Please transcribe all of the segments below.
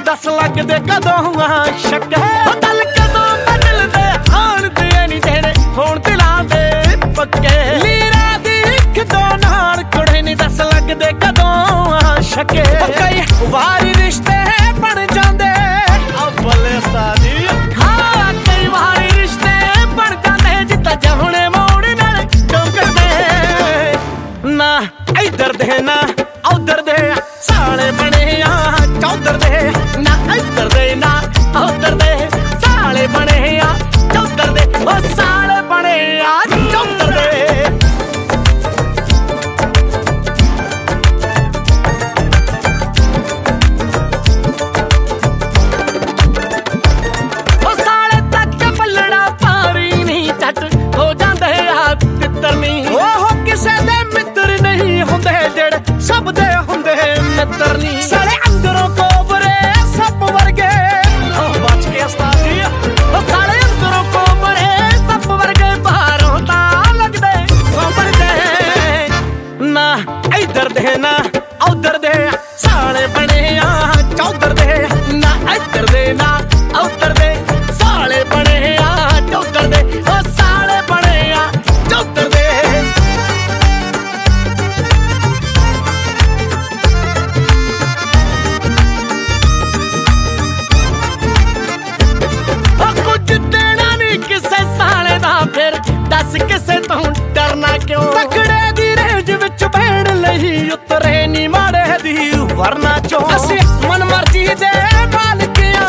दस लगदे कदों शक है दल कदों बदलदे हाल दे नहीं तेरे होण दिलां दे पक्के लीरा दी इक दो नाल कुड़े नहीं दस लगदे कदों शक कई वारी रिश्ते बन जांदे अव्वल सादी हाँ कई वारी रिश्ते बन जांदे जिता जहुणे मोड़ नाल टोकदे ना इधर दे ना उधर दे साले बने आ चौधर दे ना इधर दे ना उधर दे साले बने आ चौधर दे ओ साले बने आ चौधर दे ओ साले तक पलड़ा पारी नहीं झट हो जांदे आ तितर नहीं ओह किसे दे मित्र नहीं हुंदे जेड़े सब दे हुंदे मित्र नहीं साले अंदरों कोबरे सब वर्गे ओ बच के उस्तादी ओ साले अंदरों कोबरे सब वर्गे बाहरों ता लगदे सोबर दे ना इधर दे ना उधर दे साले बने आ चौधर दे ना इधर दे ना उधर दे साले बने आ चौधर दे ओ साले बने आ चौधर दे फिर दस किसे तो डरना क्यों तकड़े दी रेंज विच बैठ लही उतरे नी माड़े दी वरना चो असी मन मर्जी दे मालकियां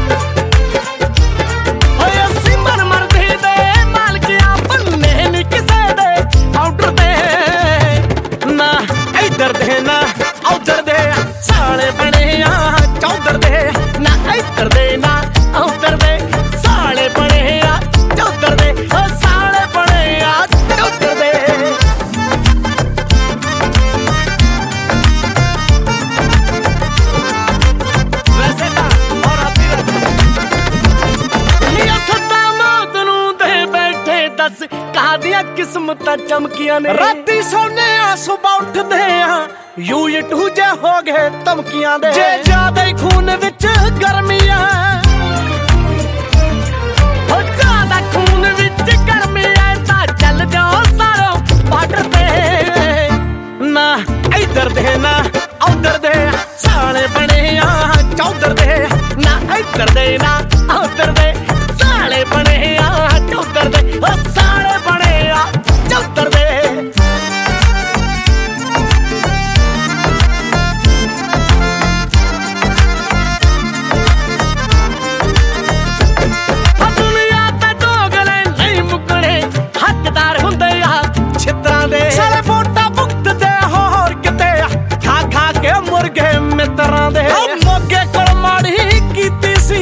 ओए असी मन मर्जी दे मालकियां बनने नी किसे दे ऑर्डर दे ना इधर दे ना उधर दे साले बने आ चौधर दे ना इधर दे ना उधर दे साले बने आ चौधर दे ओ साले बने आ चौधर दे वैसे ता और आती लिया सदा मौत नू दे बैठे दस कादियां किस्मतां चमकियां ने राती सोने आ सुबह उठदे आ यू टू जे हो गए धमकियां दे जे ज्यादा ही खून विच गर्मियां हो ज्यादा खून विच गर्मियां ता चल जाओ सारो बार्डर ते ना इधर दे ना उधर दे साले बने आ चौधर दे ना इधर दे ना उधर दे साले बने आ चौधर दे ओ साले बने आ चौधर दे साले वोटा भुगतदे होर किते खा खा के मुर्गे मित्रां दे मोगे कोल माड़ी कीती सी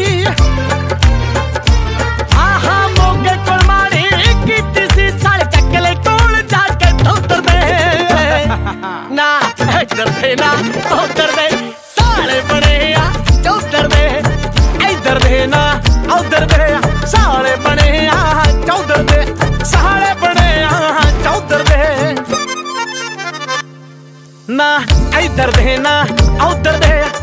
आहा मोगे कोल माड़ी कीती सी साले चकले कोल जाके धोतर दे ना इधर दे ना उधर दे साले बने आ चौधर दे इधर दे ना उधर दे साले बने आ चौधर दे साले बने आ चौधर दे ना इधर दे ना उधर दे